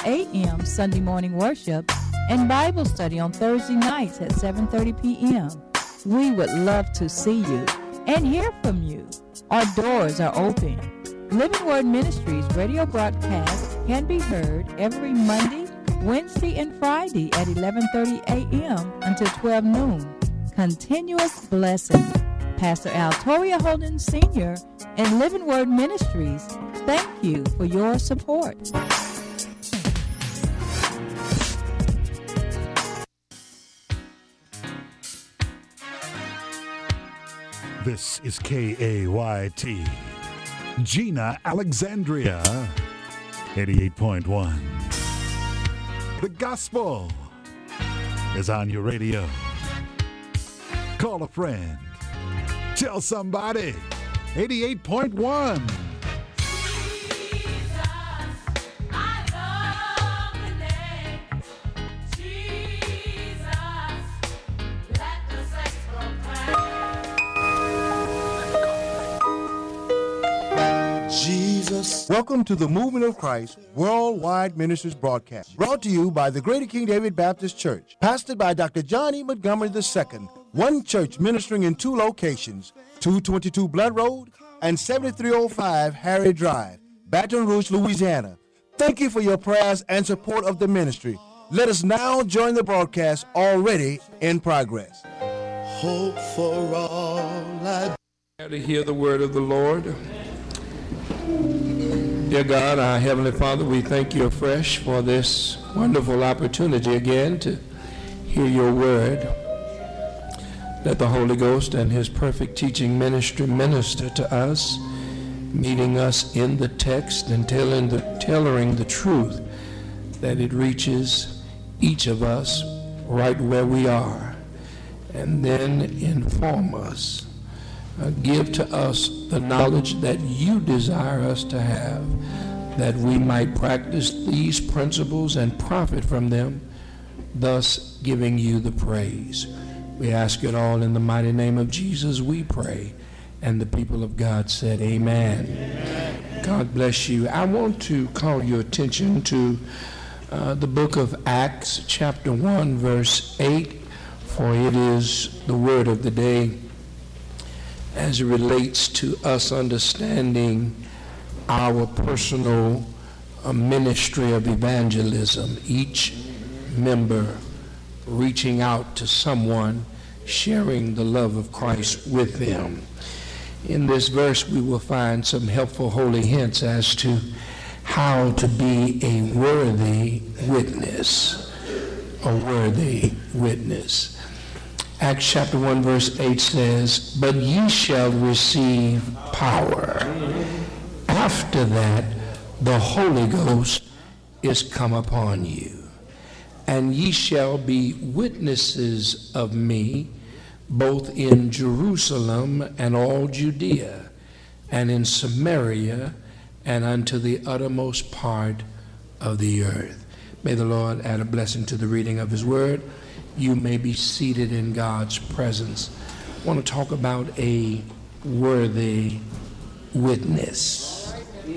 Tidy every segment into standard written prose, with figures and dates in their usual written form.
a.m. Sunday morning worship and Bible study on Thursday nights at 7:30 p.m. We would love to see you and hear from you. Our doors are open. Living Word Ministries radio broadcast can be heard every Monday, Wednesday, and Friday at 11:30 a.m. until 12 noon. Continuous blessing. Pastor Al Toria Holden Sr. and Living Word Ministries, thank you for your support. This is KAYT, Gina Alexandria, 88.1. The gospel is on your radio. Call a friend. Tell somebody. 88.1. Welcome to the Movement of Christ Worldwide Ministries broadcast, brought to you by the Greater King David Baptist Church, pastored by Dr. John E. Montgomery II, one church ministering in two locations, 222 Blood Road and 7305 Harry Drive, Baton Rouge, Louisiana. Thank you for your prayers and support of the ministry. Let us now join the broadcast already in progress. Hope for all I to hear the word of the Lord. Dear God, our Heavenly Father, we thank you afresh for this wonderful opportunity again to hear your word. Let the Holy Ghost and his perfect teaching ministry minister to us, meeting us in the text and tailoring the truth that it reaches each of us right where we are, and then inform us. Give to us the knowledge that you desire us to have, that we might practice these principles and profit from them, thus giving you the praise. We ask it all in the mighty name of Jesus, we pray. And the people of God said, amen. Amen. God bless you. I want to call your attention to the book of Acts, chapter 1, verse 8, for it is the word of the day as it relates to us understanding our personal ministry of evangelism, each member reaching out to someone, sharing the love of Christ with them. In this verse, we will find some helpful holy hints as to how to be a worthy witness, a worthy witness. Acts chapter 1 verse 8 says, "But ye shall receive power. After that, the Holy Ghost is come upon you. And ye shall be witnesses of me, both in Jerusalem and all Judea, and in Samaria, and unto the uttermost part of the earth." May the Lord add a blessing to the reading of his word. You may be seated in God's presence. I want to talk about a worthy witness.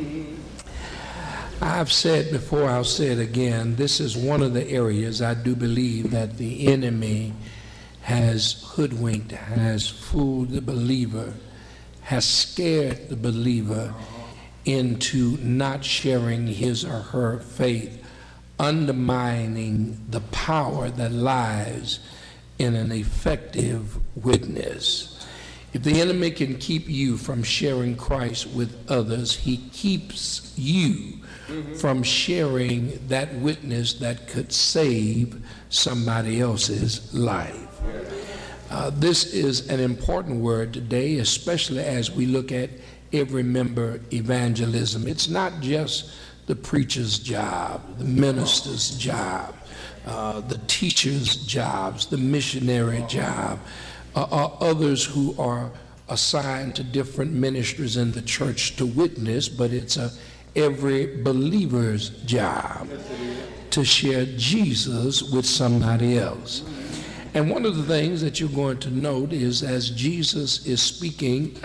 I've said before, I'll say it again, this is one of the areas I do believe that the enemy has hoodwinked, has fooled the believer, has scared the believer into not sharing his or her faith, undermining the power that lies in an effective witness. If the enemy can keep you from sharing Christ with others, he keeps you from sharing that witness that could save somebody else's life. This is an important word today, especially as we look at every member evangelism. It's not just the preacher's job, the minister's job, the teacher's jobs, the missionary job, others who are assigned to different ministries in the church to witness, but it's every believer's job to share Jesus with somebody else. And one of the things that you're going to note is as Jesus is speaking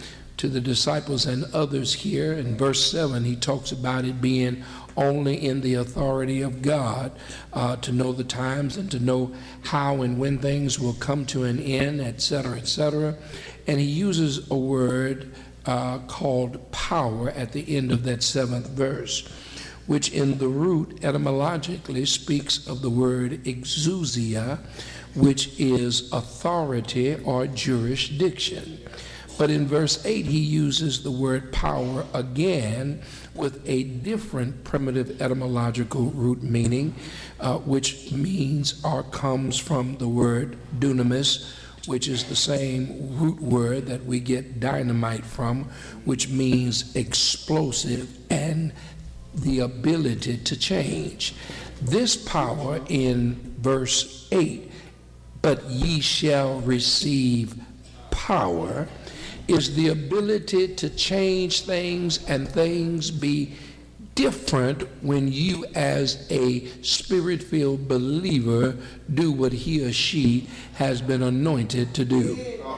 to the disciples and others here. In verse 7, he talks about it being only in the authority of God to know the times and to know how and when things will come to an end, etc., etc. And he uses a word called power at the end of that 7th verse, which in the root etymologically speaks of the word exousia, which is authority or jurisdiction. But in verse 8, he uses the word power again with a different primitive etymological root meaning, which means or comes from the word dunamis, which is the same root word that we get dynamite from, which means explosive and the ability to change. This power in verse 8, but ye shall receive power, is the ability to change things and things be different when you as a spirit-filled believer do what he or she has been anointed to do.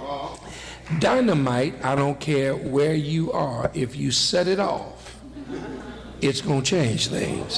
Dynamite, I don't care where you are, if you set it off, it's going to change things.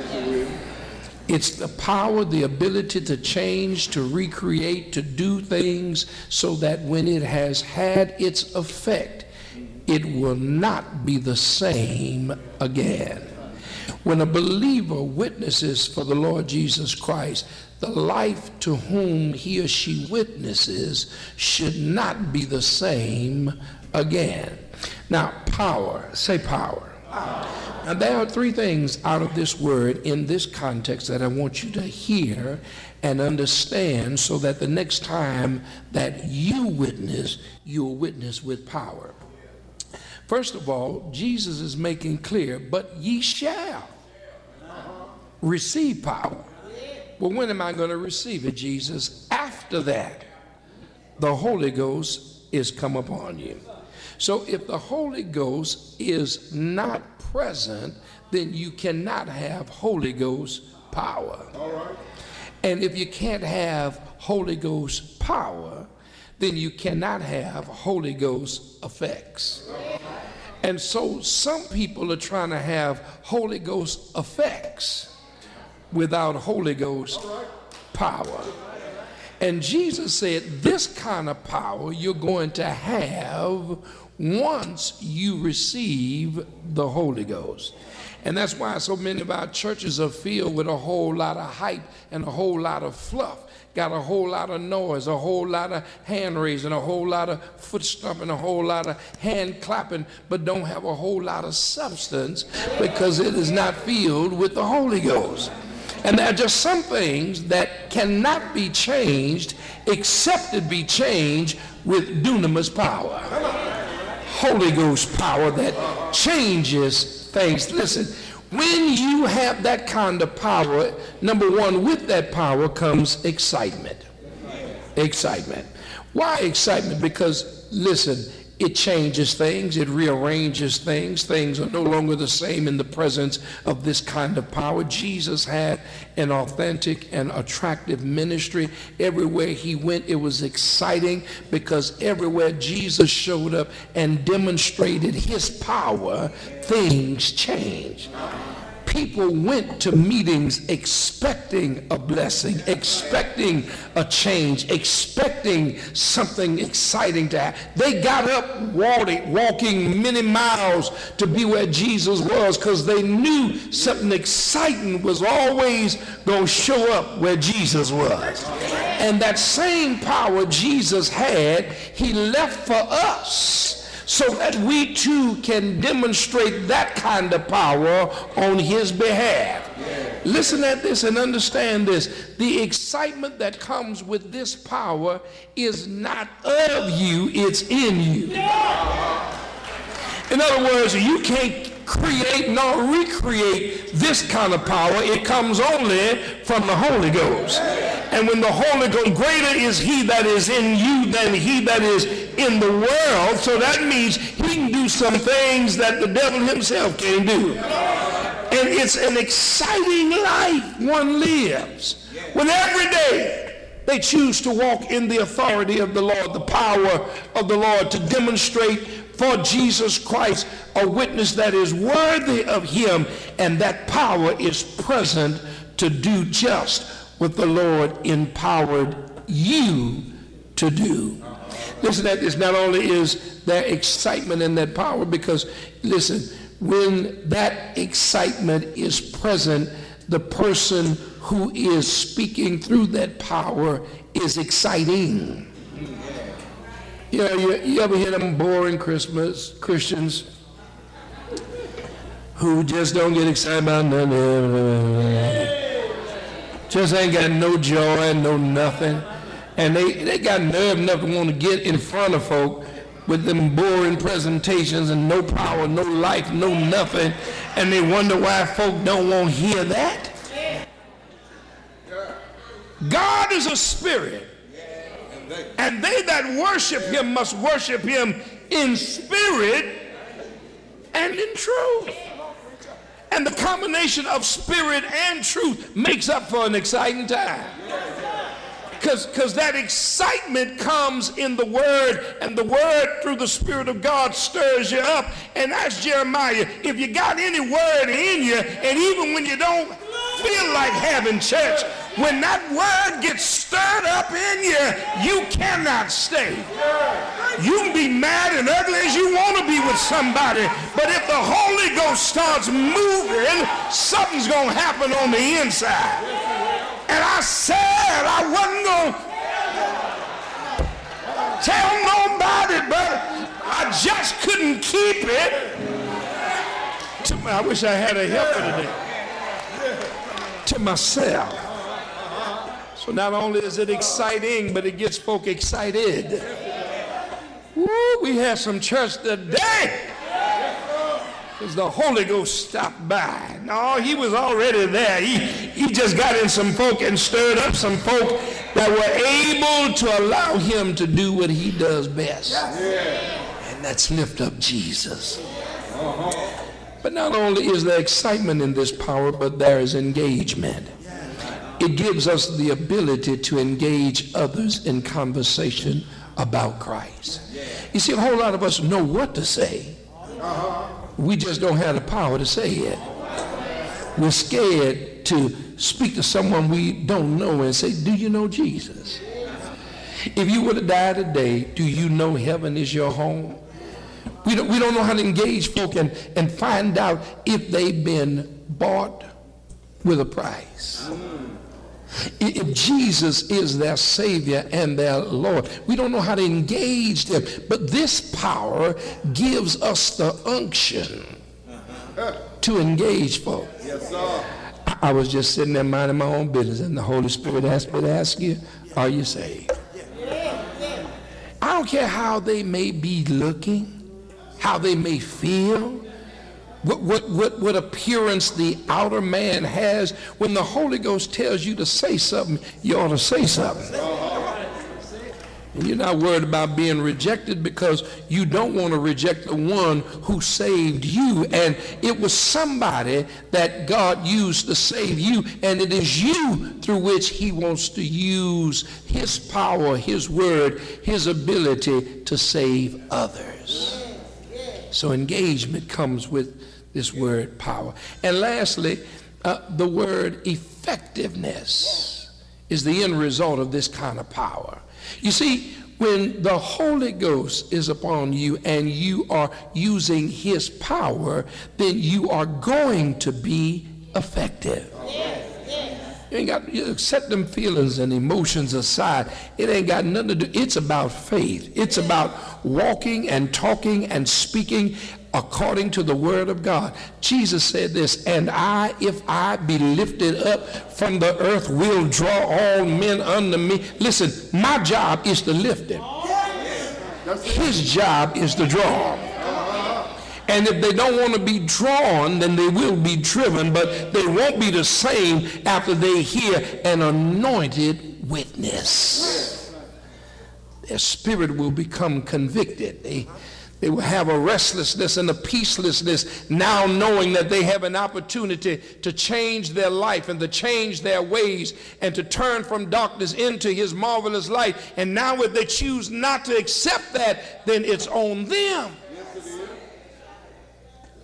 It's the power, the ability to change, to recreate, to do things so that when it has had its effect, it will not be the same again. When a believer witnesses for the Lord Jesus Christ, the life to whom he or she witnesses should not be the same again. Now, power, say power. Now, there are 3 things out of this word in this context that I want you to hear and understand so that the next time that you witness, you'll witness with power. First of all, Jesus is making clear, but ye shall receive power. Well, when am I going to receive it, Jesus? After that, the Holy Ghost is come upon you. So if the Holy Ghost is not present, then you cannot have Holy Ghost power. All right. And if you can't have Holy Ghost power, then you cannot have Holy Ghost effects. And so some people are trying to have Holy Ghost effects without Holy Ghost power. And Jesus said this kind of power you're going to have once you receive the Holy Ghost. And that's why so many of our churches are filled with a whole lot of hype and a whole lot of fluff. Got a whole lot of noise, a whole lot of hand raising, a whole lot of foot stomping, a whole lot of hand clapping, but don't have a whole lot of substance because it is not filled with the Holy Ghost. And there are just some things that cannot be changed except it be changed with dunamis power. Holy Ghost power that changes things. Listen, when you have that kind of power, number one, with that power comes excitement. Excitement. Why excitement? Because, listen, it changes things, it rearranges things. Things are no longer the same in the presence of this kind of power. Jesus had an authentic and attractive ministry. Everywhere he went, it was exciting because everywhere Jesus showed up and demonstrated his power, things changed. People went to meetings expecting a blessing, expecting a change, expecting something exciting to happen. They got up walking many miles to be where Jesus was because they knew something exciting was always going to show up where Jesus was. And that same power Jesus had, he left for us, so that we too can demonstrate that kind of power on his behalf. Listen at this and understand this. The excitement that comes with this power is not of you, it's in you. In other words, you can't create nor recreate this kind of power. It comes only from the Holy Ghost. And when the Holy Ghost, greater is he that is in you than he that is in the world. So that means he can do some things that the devil himself can't do. And it's an exciting life one lives when every day they choose to walk in the authority of the Lord, the power of the Lord, to demonstrate for Jesus Christ, a witness that is worthy of him, and that power is present to do just what the Lord empowered you to do. Listen, that is not only is there excitement in that power, because listen, when that excitement is present, the person who is speaking through that power is exciting. You know, you ever hear them boring Christians who just don't get excited about nothing, just ain't got no joy, no nothing, and they got nerve enough to want to get in front of folk with them boring presentations and no power, no life, no nothing, and they wonder why folk don't want to hear that. God is a spirit, and they that worship him must worship him in spirit and in truth. And the combination of spirit and truth makes up for an exciting time. Because that excitement comes in the word, and the word through the Spirit of God stirs you up. And that's Jeremiah. If you got any word in you, and even when you don't feel like having church, when that word gets stirred up in you, you cannot stay. You can be mad and ugly as you want to be with somebody, but if the Holy Ghost starts moving, something's going to happen on the inside. And I said I wasn't going to tell nobody, but I just couldn't keep it. I wish I had a helper today. To myself. So not only is it exciting, but it gets folk excited. Woo, we had some church today. Because the Holy Ghost stopped by. No, he was already there. He just got in some folk and stirred up some folk that were able to allow him to do what he does best. And that's lift up Jesus. But not only is there excitement in this power, but there is engagement. It gives us the ability to engage others in conversation about Christ. You see, a whole lot of us know what to say. We just don't have the power to say it. We're scared to speak to someone we don't know and say, do you know Jesus? If you were to die today, do you know heaven is your home? We don't know how to engage folk and find out if they've been bought with a price. If Jesus is their Savior and their Lord, we don't know how to engage them. But this power gives us the unction to engage folk. Yes, sir. I was just sitting there minding my own business, and the Holy Spirit asked me to ask you, are you saved? I don't care how they may be looking, how they may feel, what appearance the outer man has. When the Holy Ghost tells you to say something, you ought to say something. And you're not worried about being rejected, because you don't want to reject the one who saved you. And it was somebody that God used to save you, and it is you through which he wants to use his power, his word, his ability to save others. So engagement comes with this word power. And lastly, the word effectiveness is the end result of this kind of power. You see, when the Holy Ghost is upon you and you are using his power, then you are going to be effective. You ain't got, you set them feelings and emotions aside. It ain't got nothing to do. It's about faith. It's about walking and talking and speaking according to the word of God. Jesus said this, and I, if I be lifted up from the earth, will draw all men unto me. Listen, my job is to lift him. His job is to draw. And if they don't want to be drawn, then they will be driven, but they won't be the same after they hear an anointed witness. Their spirit will become convicted. They will have a restlessness and a peacelessness, now knowing that they have an opportunity to change their life and to change their ways and to turn from darkness into his marvelous light. And now if they choose not to accept that, then it's on them.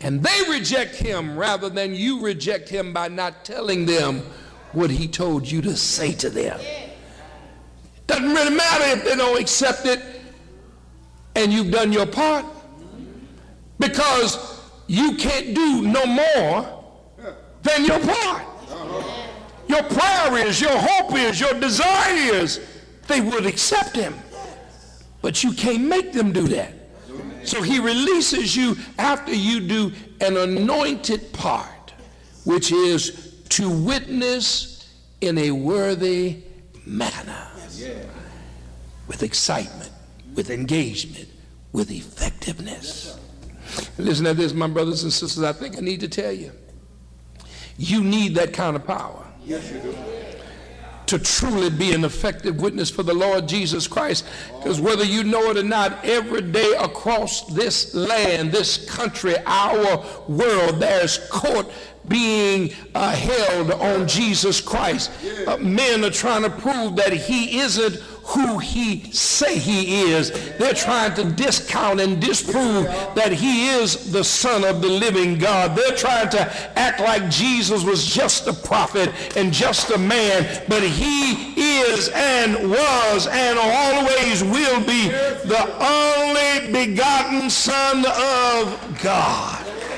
And they reject him rather than you reject him by not telling them what he told you to say to them. Doesn't really matter if they don't accept it and you've done your part, because you can't do no more than your part. Your prayer is, your hope is, your desire is they would accept him. But you can't make them do that. So he releases you after you do an anointed part, which is to witness in a worthy manner, with excitement, with engagement, with effectiveness. Listen to this, my brothers and sisters. I think I need to tell you, you need that kind of power. Yes, you do. To truly be an effective witness for the Lord Jesus Christ. Because whether you know it or not, every day across this land, this country, our world, there's court being held on Jesus Christ. Men are trying to prove that he isn't who he say he is. They're trying to discount and disprove that he is the Son of the living God. They're trying to act like Jesus was just a prophet and just a man, but he is and was and always will be the only begotten Son of God.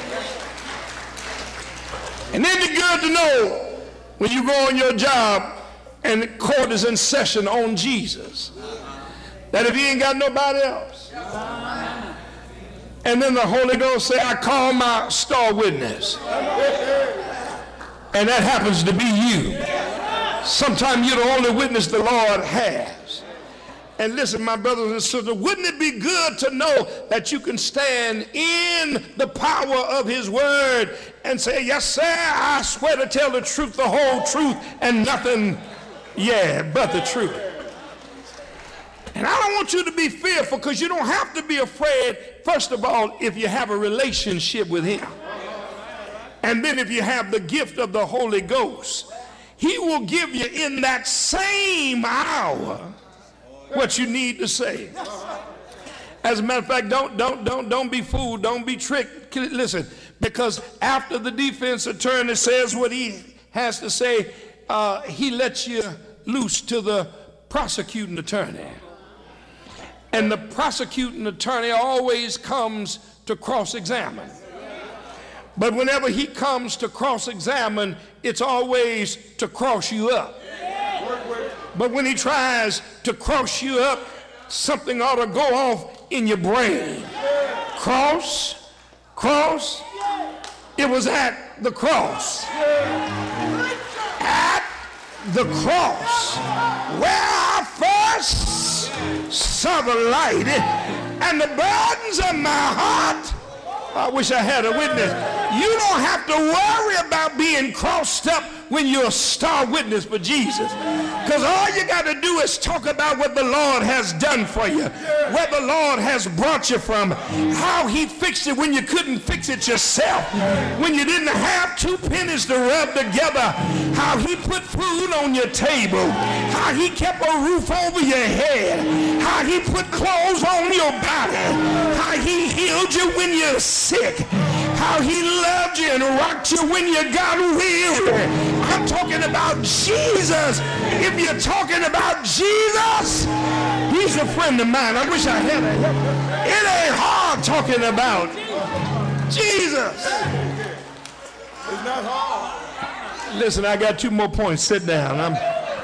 And isn't it good to know when you go on your job and the court is in session on Jesus, that if he ain't got nobody else, and then the Holy Ghost say, I call my star witness, and that happens to be you. Sometimes you're the only witness the Lord has. And listen, my brothers and sisters, wouldn't it be good to know that you can stand in the power of his word and say, yes, sir, I swear to tell the truth, the whole truth, and nothing, but the truth. And I don't want you to be fearful, because you don't have to be afraid, first of all, if you have a relationship with him. And then if you have the gift of the Holy Ghost, he will give you in that same hour what you need to say. As a matter of fact, don't be fooled, don't be tricked. Listen, because after the defense attorney says what he has to say, he lets you loose to the prosecuting attorney. And the prosecuting attorney always comes to cross-examine. But whenever he comes to cross-examine, it's always to cross you up. But when he tries to cross you up, something ought to go off in your brain. Cross. It was at the cross. At the cross, where I first saw the light and the burdens of my heart. I wish I had a witness. You don't have to worry about being crossed up when you're a star witness for Jesus. Because all you got to do is talk about what the Lord has done for you, where the Lord has brought you from, how he fixed it when you couldn't fix it yourself, when you didn't have 2 pennies to rub together, how he put food on your table, how he kept a roof over your head, how he put clothes on your body, how he healed you when you're sick, how he loved you and rocked you when you got weary. I'm talking about Jesus. If you're talking about Jesus, he's a friend of mine. I wish I had it. It ain't hard talking about Jesus. It's not hard. Listen, I got 2 more points. Sit down.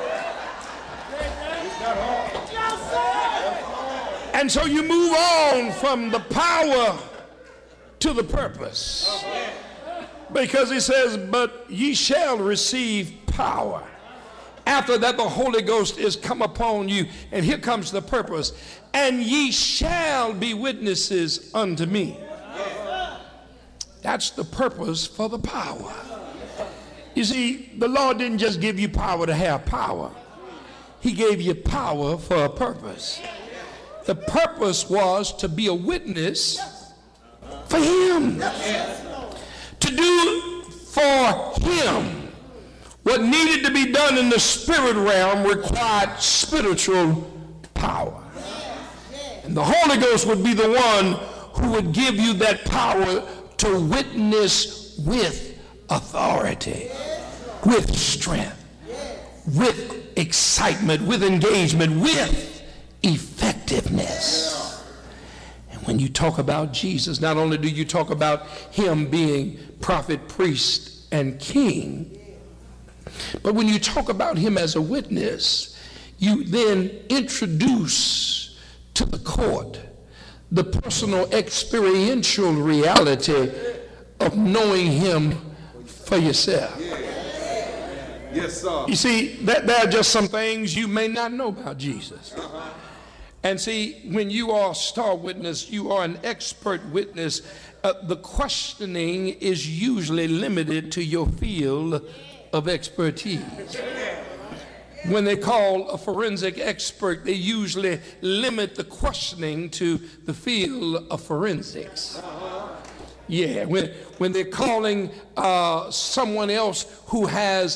And so you move on from the power to the purpose. Because he says, but ye shall receive power. After that, the Holy Ghost is come upon you. And here comes the purpose. And ye shall be witnesses unto me. That's the purpose for the power. You see, the Lord didn't just give you power to have power. He gave you power for a purpose. The purpose was to be a witness for him. To do for him what needed to be done in the spirit realm required spiritual power. And the Holy Ghost would be the one who would give you that power to witness with authority, with strength, with excitement, with engagement, with effectiveness. And when you talk about Jesus, not only do you talk about him being prophet, priest, and king, but when you talk about him as a witness, you then introduce to the court the personal experiential reality of knowing him for yourself. Yes, sir. You see, there are just some things you may not know about Jesus. And see, when you are a star witness, you are an expert witness, the questioning is usually limited to your field of expertise. When they call a forensic expert, they usually limit the questioning to the field of forensics. Yeah, when they're calling someone else who has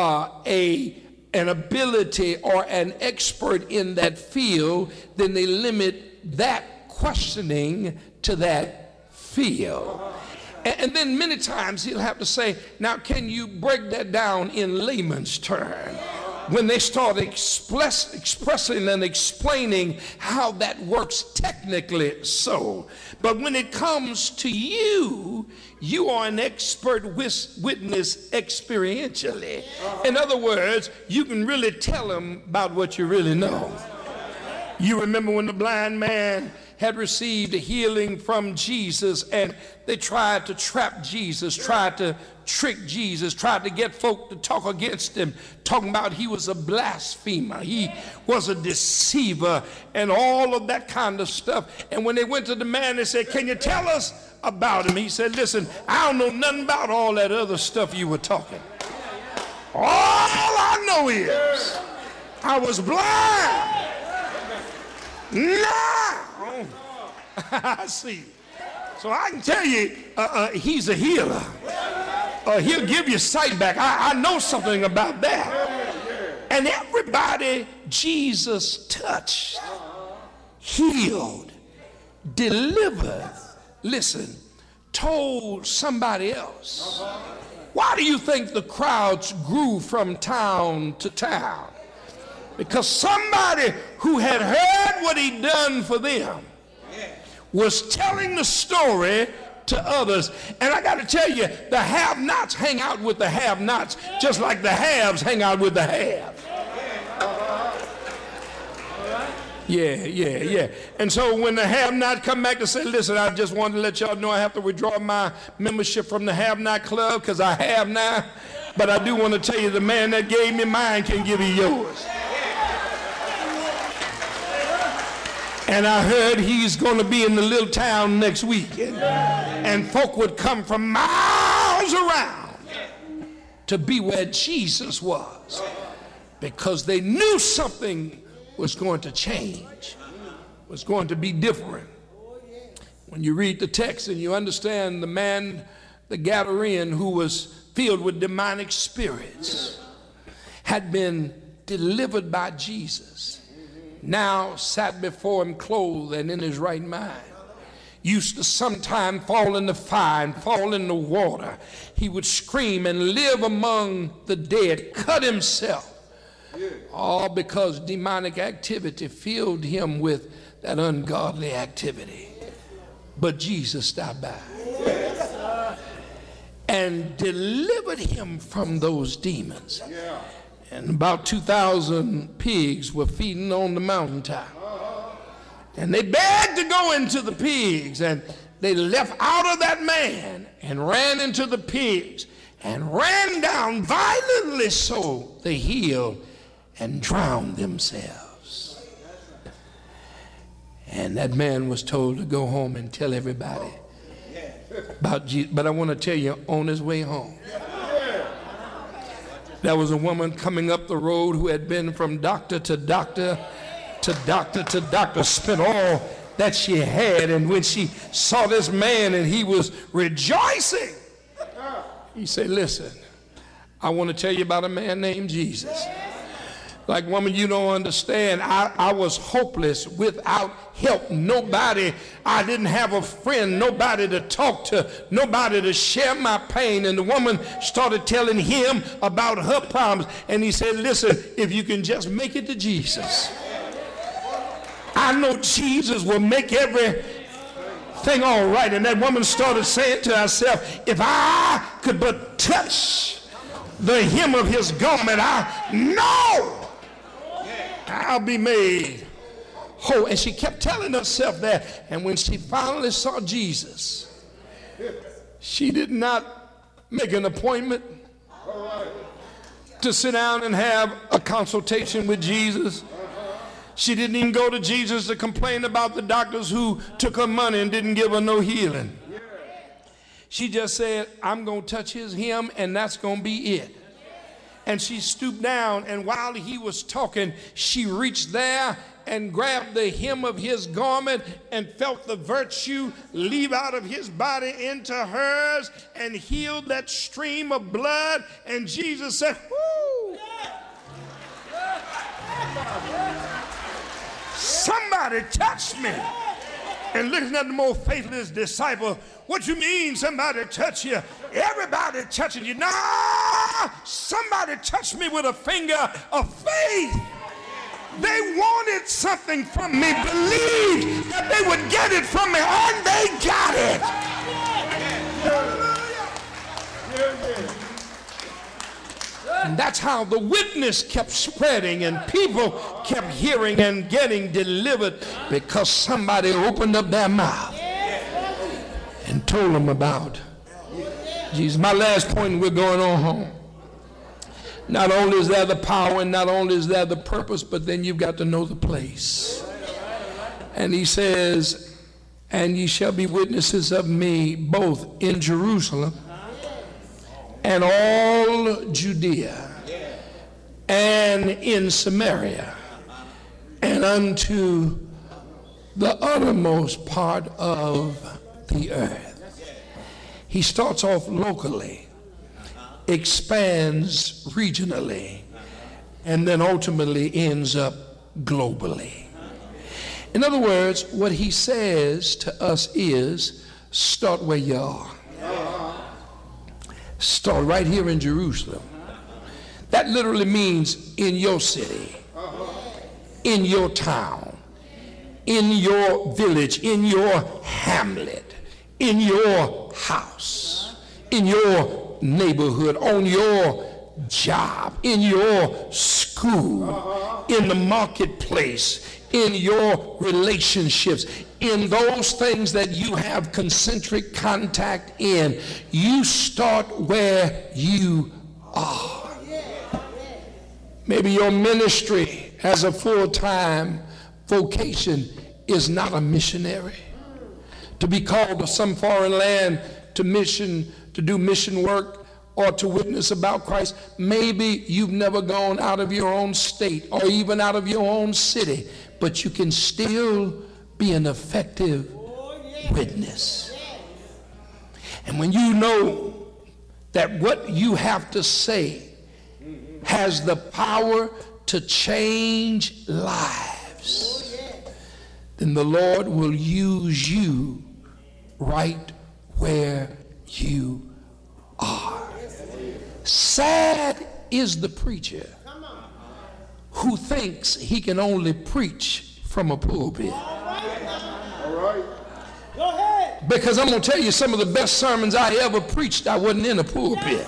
an ability or an expert in that field, then they limit that questioning to that field. And then many times he'll have to say, now can you break that down in layman's terms? When they start expressing and explaining how that works technically so. But when it comes to you, you are an expert witness experientially. In other words, you can really tell them about what you really know. You remember when the blind man had received a healing from Jesus, and they tried to trap Jesus, tried to trick Jesus, tried to get folk to talk against him, talking about he was a blasphemer, he was a deceiver, and all of that kind of stuff. And when they went to the man, they said, can you tell us about him? He said, listen, I don't know nothing about all that other stuff you were talking. All I know is I was blind. Now I see. So I can tell you, he's a healer. He'll give you sight back. I know something about that. And everybody Jesus touched, healed, delivered, listen, told somebody else. Why do you think the crowds grew from town to town? Because somebody who had heard what he'd done for them was telling the story to others. And I got to tell you, the have-nots hang out with the have-nots just like the haves hang out with the haves. Yeah. And so when the have-not come back to say, listen, I just wanted to let y'all know I have to withdraw my membership from the have-not club because I have now. But I do want to tell you, the man that gave me mine can give you yours. And I heard he's going to be in the little town next week. And folk would come from miles around to be where Jesus was, because they knew something was going to change, was going to be different. When you read the text and you understand the man, the Gadarene, who was filled with demonic spirits, had been delivered by Jesus, now sat before him clothed and in his right mind, used to sometime fall in the fire and fall in the water. He would scream and live among the dead, cut himself, all because demonic activity filled him with that ungodly activity. But Jesus stopped by and delivered him from those demons. And about 2,000 pigs were feeding on the mountaintop. And they begged to go into the pigs, and they left out of that man and ran into the pigs and ran down violently so they healed and drowned themselves. And that man was told to go home and tell everybody about Jesus. But I want to tell you, on his way home, there was a woman coming up the road who had been from doctor to doctor to doctor to doctor, spent all that she had. And when she saw this man and he was rejoicing, he said, listen, I want to tell you about a man named Jesus. Like, woman, you don't understand. I was hopeless, without help. Nobody, I didn't have a friend, nobody to talk to, nobody to share my pain. And the woman started telling him about her problems. And he said, listen, if you can just make it to Jesus, I know Jesus will make everything all right. And that woman started saying to herself, if I could but touch the hem of his garment, I know I'll be made whole. And she kept telling herself that. And when she finally saw Jesus, she did not make an appointment to sit down and have a consultation with Jesus. She didn't even go to Jesus to complain about the doctors who took her money and didn't give her no healing. She just said, I'm going to touch his hem, and that's going to be it. And she stooped down, and while he was talking, she reached there and grabbed the hem of his garment and felt the virtue leave out of his body into hers and healed that stream of blood. And Jesus said, whoo! Somebody touched me. And looking at the most faithless disciple, what you mean somebody touch you? Everybody touching you. No, somebody touched me with a finger of faith. They wanted something from me, believed that they would get it from me, and they got it. And that's how the witness kept spreading, and people kept hearing and getting delivered because somebody opened up their mouth and told them about Jesus. My last point, and we're going on home. Not only is there the power and not only is there the purpose, but then you've got to know the place. And he says, and ye shall be witnesses of me both in Jerusalem and all Judea and in Samaria and unto the uttermost part of the earth. He starts off locally, expands regionally, and then ultimately ends up globally. In other words, what he says to us is, start where you are. Start right here in Jerusalem. That literally means in your city, in your town, in your village, in your hamlet, in your house, in your neighborhood, on your job, in your school, in the marketplace, in your relationships, in those things that you have concentric contact in. You start where you are. Maybe your ministry as a full-time vocation is not a missionary. To be called to some foreign land to do mission work or to witness about Christ, maybe you've never gone out of your own state or even out of your own city, but you can still be an effective witness. And when you know that what you have to say has the power to change lives, then the Lord will use you right where you are. Sad is the preacher who thinks he can only preach from a pulpit. Because I'm going to tell you, some of the best sermons I ever preached, I wasn't in a pulpit.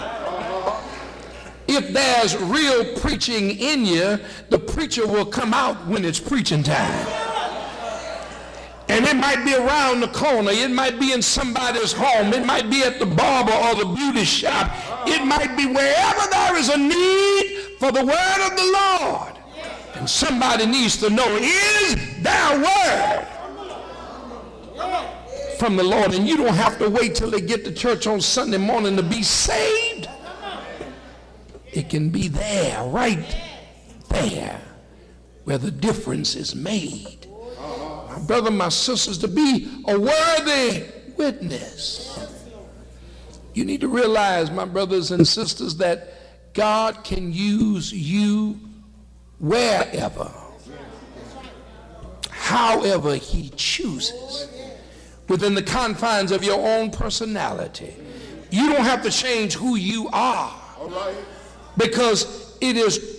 If there's real preaching in you, the preacher will come out when it's preaching time. And it might be around the corner. It might be in somebody's home. It might be at the barber or the beauty shop. It might be wherever there is a need for the word of the Lord. And somebody needs to know, is there a word from the Lord? And you don't have to wait till they get to church on Sunday morning to be saved. It can be there, right there, where the difference is made. My brother, my sisters, to be a worthy witness, you need to realize, my brothers and sisters, that God can use you wherever, however he chooses, within the confines of your own personality. You don't have to change who you are, because it is